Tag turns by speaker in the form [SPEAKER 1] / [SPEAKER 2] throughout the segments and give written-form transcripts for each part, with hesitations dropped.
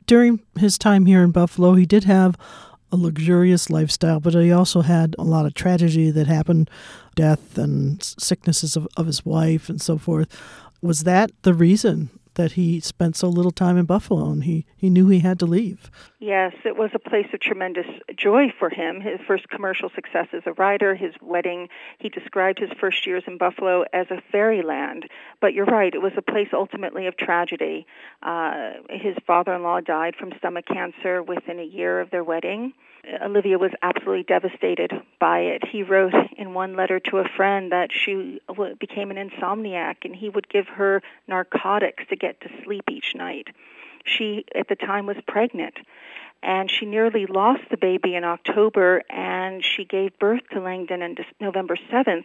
[SPEAKER 1] During his time here in Buffalo, he did have a luxurious lifestyle, but he also had a lot of tragedy that happened, death and sicknesses of his wife and so forth. Was that the reason that he spent so little time in Buffalo and he knew he had to leave?
[SPEAKER 2] Yes, it was a place of tremendous joy for him. His first commercial success as a writer, his wedding, he described his first years in Buffalo as a fairyland. But you're right, it was a place ultimately of tragedy. His father-in-law died from stomach cancer within a year of their wedding. Olivia was absolutely devastated by it. He wrote in one letter to a friend that she became an insomniac and he would give her narcotics to get to sleep each night. She, at the time, was pregnant, and she nearly lost the baby in October, and she gave birth to Langdon on November 7th,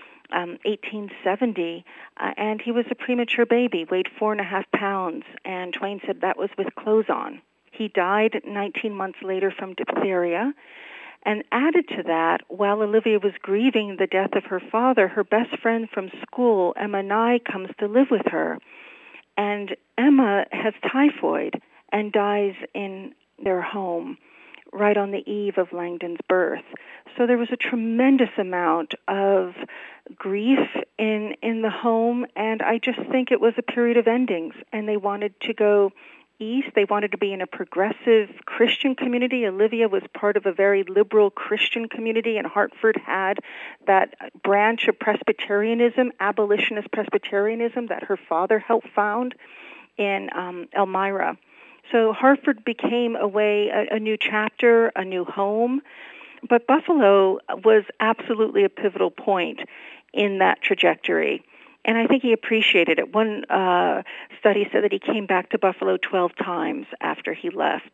[SPEAKER 2] 1870, and he was a premature baby, weighed 4.5 pounds, and Twain said that was with clothes on. He died 19 months later from diphtheria. And added to that, while Olivia was grieving the death of her father, her best friend from school, Emma Nye, comes to live with her. And Emma has typhoid and dies in their home right on the eve of Langdon's birth. So there was a tremendous amount of grief in the home, and I just think it was a period of endings, and they wanted to go east. They wanted to be in a progressive Christian community. Olivia was part of a very liberal Christian community, and Hartford had that branch of Presbyterianism, abolitionist Presbyterianism, that her father helped found in Elmira. So Hartford became a new chapter, a new home. But Buffalo was absolutely a pivotal point in that trajectory. And I think he appreciated it. One study said that he came back to Buffalo 12 times after he left.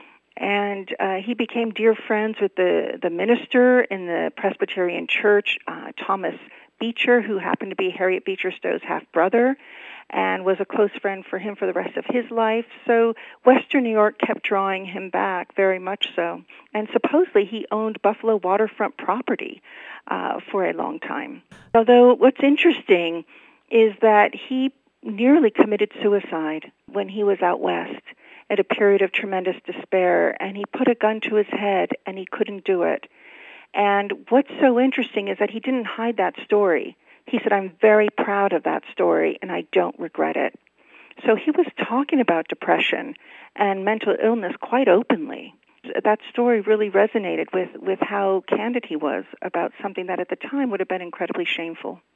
[SPEAKER 2] And he became dear friends with the minister in the Presbyterian Church, Thomas Beecher, who happened to be Harriet Beecher Stowe's half-brother, and was a close friend for him for the rest of his life. So Western New York kept drawing him back, very much so. And supposedly he owned Buffalo waterfront property for a long time. Although what's interesting is that he nearly committed suicide when he was out west at a period of tremendous despair, and he put a gun to his head, and he couldn't do it. And what's so interesting is that he didn't hide that story. He said, "I'm very proud of that story, and I don't regret it." So he was talking about depression and mental illness quite openly. That story really resonated with how candid he was about something that at the time would have been incredibly shameful.